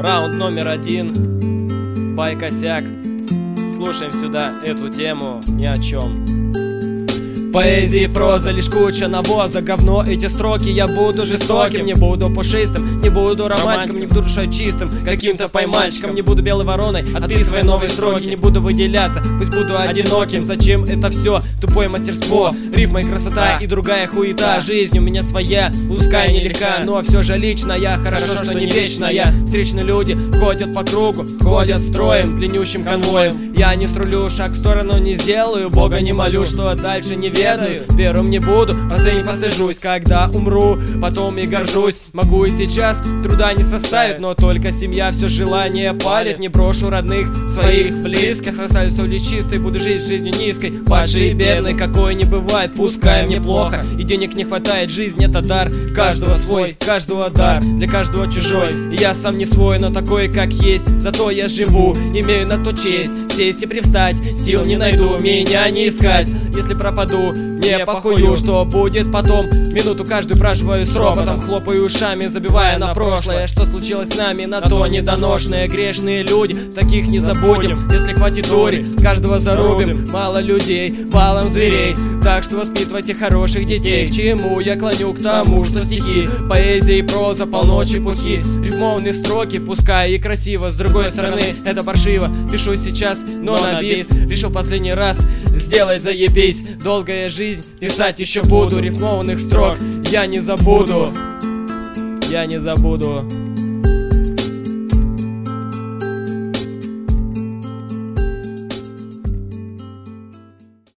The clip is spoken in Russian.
Раунд номер 1. Бай-косяк. Слушаем сюда эту тему ни о чем. Поэзии, проза, лишь куча навоза, говно эти строки. Я буду жестоким, не буду пушистым, не буду романтиком, не буду душой чистым, каким-то поймальчиком. Не буду белой вороной, отписывая новые строки. Не буду выделяться, пусть буду одиноким. Зачем это все? Тупое мастерство, рифма и красота и другая хуета. Жизнь у меня своя, пускай нелегка, но все же личная. Хорошо, что не вечная. Встречные люди ходят по кругу, ходят строем, длиннющим конвоем. Я не срулю, шаг в сторону не сделаю, Бога не молю, что дальше не ведаю. Первым не буду, последним посажусь. Когда умру, потом и горжусь. Могу и сейчас, труда не составит, но только семья все желание палит. Не брошу родных, своих близких, оставлю совесть чистой, буду жить жизнью низкой, падшей и бедной, какой не бывает. Пускай мне плохо и денег не хватает, жизнь это дар, каждого свой, каждого дар, для каждого чужой. И я сам не свой, но такой как есть, зато я живу, имею на то честь. Сесть и привстать, сил не найду, меня не искать. Если пропаду, не похую, что будет потом. Минуту каждую проживаю с ропотом, хлопаю ушами, забивая на прошлое. Что случилось с нами, на то недоношенные. Грешные люди, таких не забудем. Если хватит дури, каждого зарубим. Мало людей, валом зверей, так что воспитывайте хороших детей. К чему я клоню? К тому, что стихи, поэзия и проза, полночь эпохи. Рифмованные строки, пускай и красиво, с другой стороны это паршиво. Пишу сейчас, но на бис. Решил последний раз сделать заебись. Долгая жизнь, писать еще буду. Рифмованных строк я не забуду. Я не забуду.